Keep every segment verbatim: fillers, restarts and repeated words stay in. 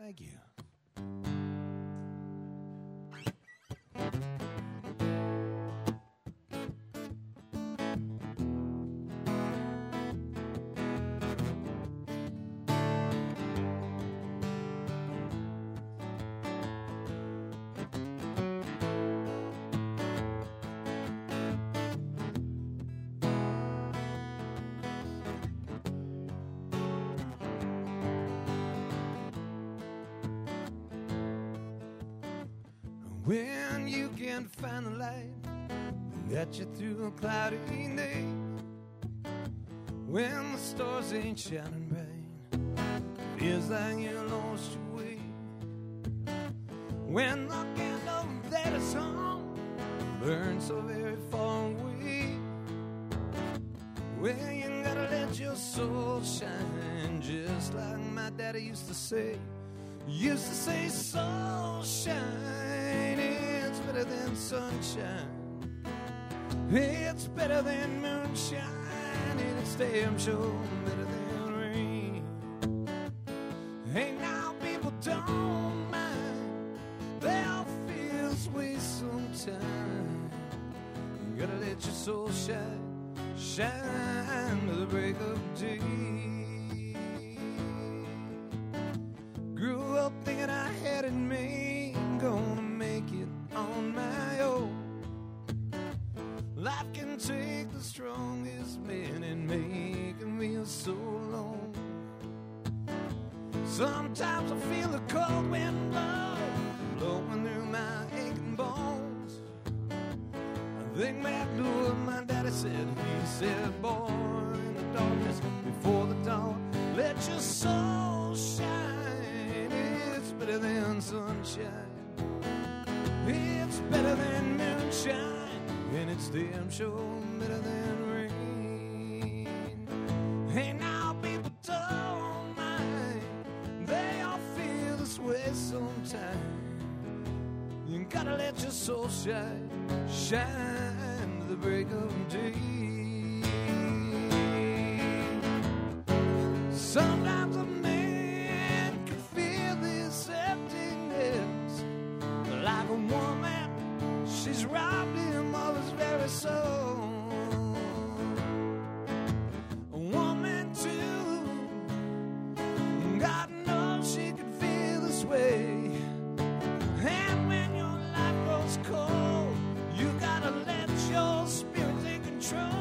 Thank you. When you can't find the light that got you through a cloudy day, when the stars ain't shining bright, feels like you lost your way, when the candle that is on burns so very far away, when you gotta let your soul shine, just like my daddy used to say. Used to say, soul shine, it's better than sunshine, it's better than moonshine, and it's damn sure better than rain. Hey, now people don't mind, they'll feel this way sometime. You gotta let your soul shine, shine to the break of day. Grew up thinking I had it made, gonna make it on my own. Life can take the strongest man and make him feel so alone. Sometimes I feel the cold wind blow, blowing through my aching bones. I think back to what my daddy said. He said, boy, in the darkness before the dawn, let your soul shine. Better than sunshine, it's better than moonshine, and it's damn sure better than rain. Hey, now people don't mind, they all feel this way sometime. You gotta let your soul shine, shine to the break of day. Sometimes a man can feel this emptiness, like a woman, she's robbed him of his very soul. A woman too, God knows she can feel this way. And when your life grows cold, you gotta let your spirit take control.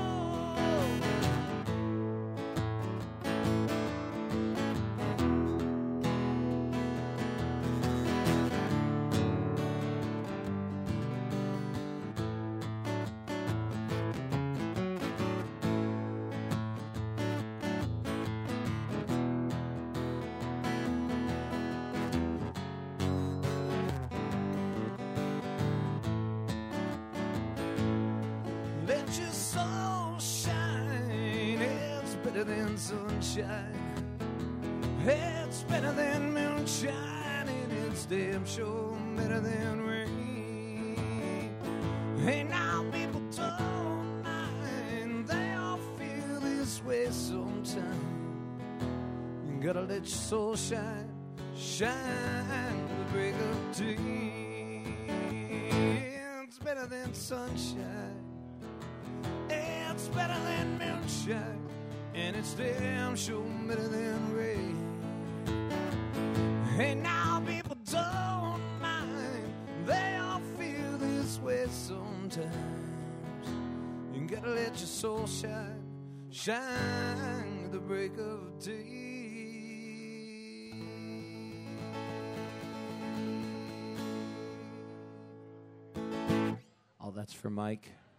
Than sunshine, it's better than moonshine, and it's damn sure better than rain. Hey, now people don't mind, they all feel this way sometime. You gotta let your soul shine, shine to the break of day. It's better than sunshine, it's better than moonshine, and it's damn sure better than rain. Hey, now people don't mind, they all feel this way sometimes. You gotta let your soul shine, shine to the break of day. All that's for Mike.